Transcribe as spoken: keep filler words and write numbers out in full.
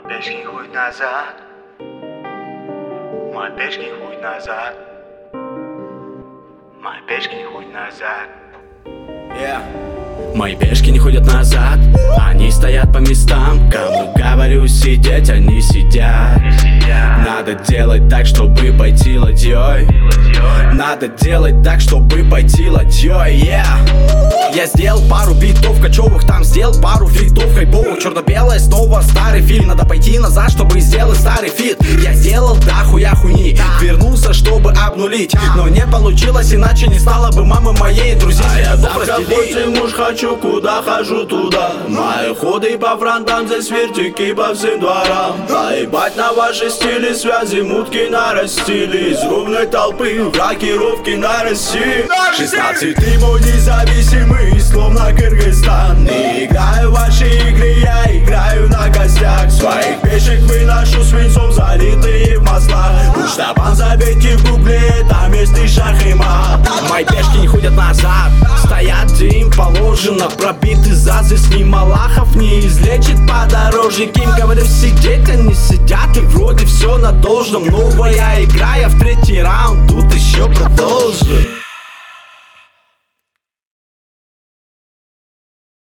пешки хуй назад. Мой пешки хуй назад. Мои пешки не ходят назад. Yeah. Мои пешки не ходят назад, они стоят по местам. Кому говорю сидеть, они сидят. Надо делать так, чтобы пойти ладьей. Надо делать так, чтобы пойти ладьей, yeah. Я сделал пару битов кочевых, там сделал пару фитов хайповых. Черно-белое снова старый фильм, надо пойти назад, чтобы сделать старый фит. Я сделал дохуя хуйни, вернулся, чтобы обнулить, но не получилось, иначе не стало бы мамы моей, друзья. А я там какой муж хочу, куда хожу туда. Мои ходы по фронтам, здесь вертики по всем дворам. Поебать на ваши стили, связи мутки нарастили. Из рубной толпы рокировки на России. Шестнадцатый мой независимый, словно Кыргызстан. Не играю в ваши игры, я играю на костях. Своих пешек выношу свинцом, залитые в маслах. Уж табан забейте в гугле, там есть и шах и мат. Мои пешки не ходят назад, стоят где им положено. Пробиты зазы, с ним Малахов не излечит подорожник. Им говорю сидеть, они сидят и вроде все на должном. Новая игра, я в третий раунд, тут еще продолжу.